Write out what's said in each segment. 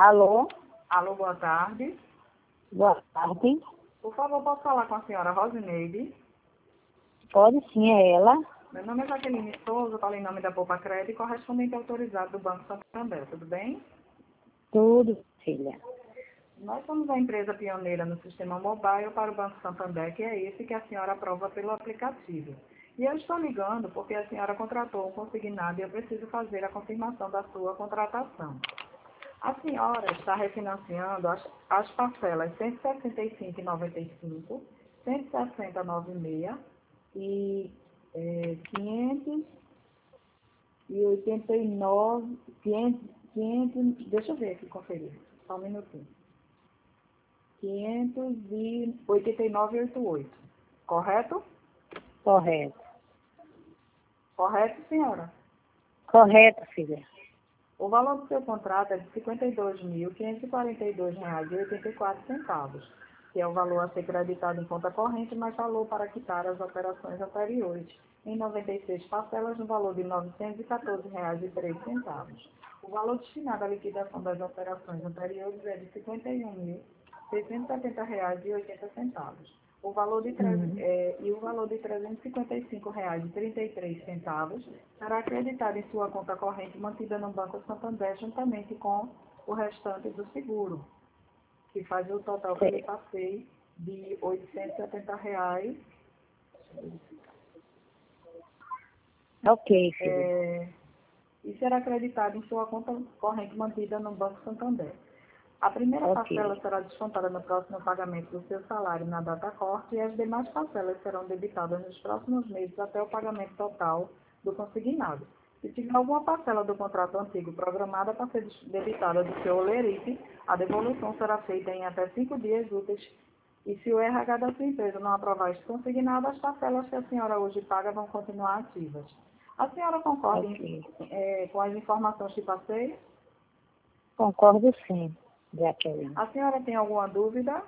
Alô? Alô, boa tarde. Boa tarde. Por favor, posso falar com a senhora Rosineide? Pode sim, é ela. Meu nome é Jaqueline Souza, falo em nome da Poupa Crédito, correspondente autorizado do Banco Santander, tudo bem? Tudo, filha. Nós somos a empresa pioneira no sistema mobile para o Banco Santander, que é esse que a senhora aprova pelo aplicativo. E eu estou ligando porque a senhora contratou um consignado e eu preciso fazer a confirmação da sua contratação. A senhora está refinanciando as parcelas 165,95, 160,96 e 589, 500, deixa eu ver aqui, conferir, só um minutinho. 589,88, correto? Correto. Correto, senhora? Correto, filha. O valor do seu contrato é de R$ 52.542,84, que é o valor a ser creditado em conta corrente, mais valor para quitar as operações anteriores, em 96 parcelas, no valor de R$ 914,03. O valor destinado à liquidação das operações anteriores é de R$ 51.670,80. O valor de e o valor de R$ 355,33 será acreditado em sua conta corrente mantida no Banco Santander juntamente com o restante do seguro, que faz o total que eu lhe passei de R$ 870. Ok, filha. E será acreditado em sua conta corrente mantida no Banco Santander. A primeira parcela será descontada no próximo pagamento do seu salário na data corte e as demais parcelas serão debitadas nos próximos meses até o pagamento total do consignado. Se tiver alguma parcela do contrato antigo programada para ser debitada do seu olerite, a devolução será feita em até 5 dias úteis. E se o RH da sua empresa não aprovar este consignado, as parcelas que a senhora hoje paga vão continuar ativas. A senhora concorda com as informações que passei? Concordo sim, Jaqueline. A senhora tem alguma dúvida?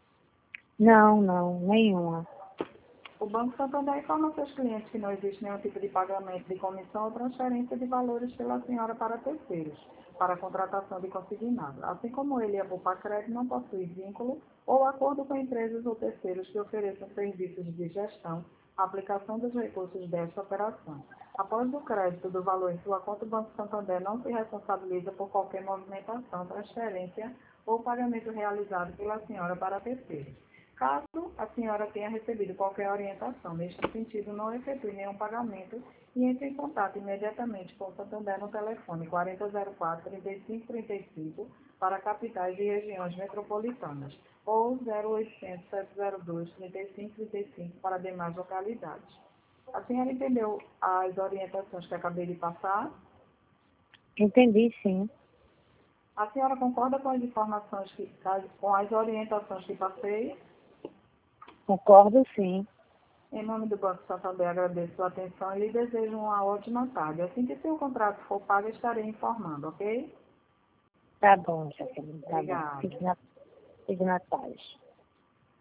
Não, nenhuma. O Banco Santander informa seus clientes que não existe nenhum tipo de pagamento de comissão ou transferência de valores pela senhora para terceiros, para a contratação de consignado. Assim como ele e a Poupa Crédito não possuem vínculo ou acordo com empresas ou terceiros que ofereçam serviços de gestão, aplicação dos recursos desta operação. Após o crédito do valor em sua conta, o Banco Santander não se responsabiliza por qualquer movimentação, transferência ou pagamento realizado pela senhora para terceiros. Caso a senhora tenha recebido qualquer orientação neste sentido, não efetue nenhum pagamento e entre em contato imediatamente com o Santander no telefone 4004-3535 para capitais e regiões metropolitanas ou 0800-702-3535 para demais localidades. A senhora entendeu as orientações que acabei de passar? Entendi, sim. A senhora concorda com as informações, com as orientações que passei? Concordo sim. Em nome do Banco Santander, agradeço sua atenção e lhe desejo uma ótima tarde. Assim que seu contrato for pago, estarei informando, ok? Tá bom, Jaqueline. Tá bom. Obrigada. Fique na paz.